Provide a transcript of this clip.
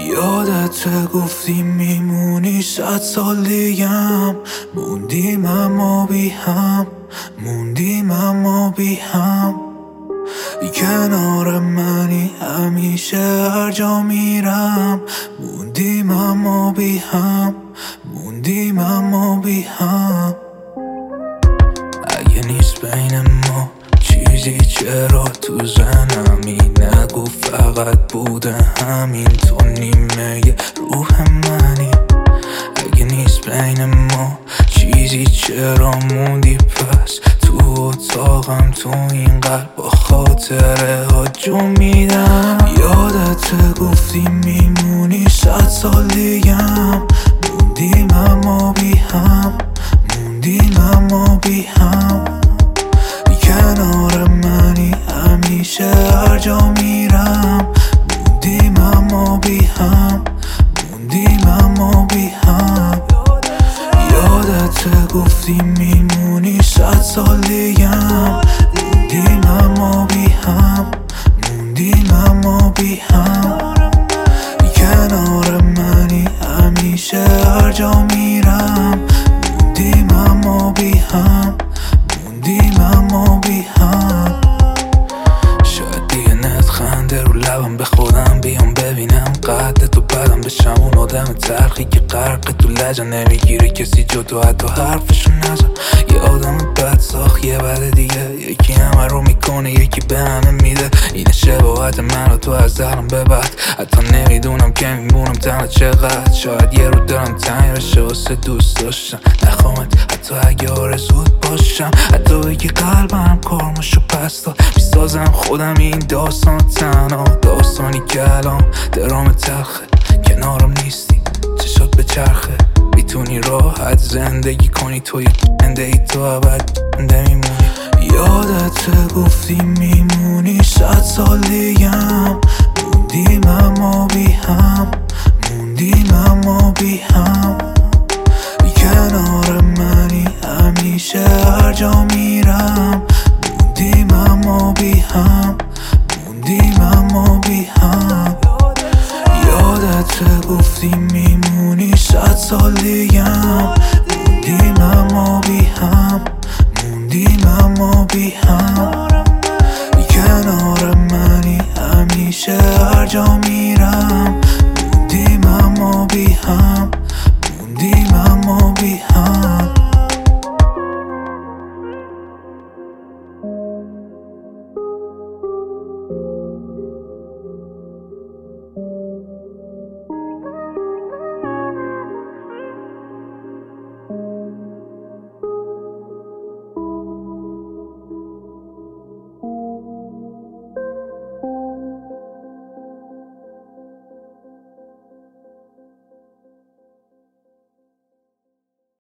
یادت گفتی میمونی 100 سال دیگم، موندیم اما بی هم، موندیم اما بی هم. کنار منی همیشه هر جا میرم، موندیم اما بی هم، موندیم اما بی هم. اگه نیست بین ما چیزی چرا تو ذهنمی نگو فقط بوده همین، تو نیمه روح منی. اگه نیست بین ما چیزی چرا موندی پس تو اتاقم، تو این قلب با خاطره ها جو میدم. یادت گفتی میمونی 100 سال دیگم، موندیم اما بی هم، موندیم اما بی هم. کنار منی همیشه هر جا میرم، موندیم اما بی هم، موندیم اما بی هم. یادت گفتی میمونی 100 سال دیگم، موندیم اما بی هم، موندیم اما بی هم. کنار منی همیشه هر جا میرم، موندیم اما بی هم، موندیم اما بی هم. شاید دیگه خنده رو لبم به خودم بیام ببینم قد تو بدم بشم اون آدم تلخی که غرق تو لجه نمیگیره کسی جدا حتی حرفشو نزن. یه آدم بد ساخت یه بد دیگه، یکی همه رو میکنه یکی به همه میده. اینه شباهت من و تو از الان به بعد، حتی نمیدونم که میمونم تنها چقدر. شاید یه رو دارم تنگ بشه واسه دوست داشتم، نخوامت حتی اگه آرزوت باشم، حتی بگی قلبم کارماشو پس داد. میسازم خودم این داستان تنها، داستانی که الان درام تلخه. کنارم نیستی چشات به چرخه، میتونی راحت زندگی کنی تو یک زنده ای تو ابد میمونی. یادت گفتی میمونی 100 سال دیگم، موندیم اما بی هم، موندیم اما بی هم. کنار منی همیشه هر جا میرم، موندیم اما بی هم، موندیم اما بی هم. یادت گفتی میمونی 100 سال دیگم، موندیم اما بی هم، موندیم اما بی هم. کنار منی همیشه هر جا میرم، موندیم اما بی هم،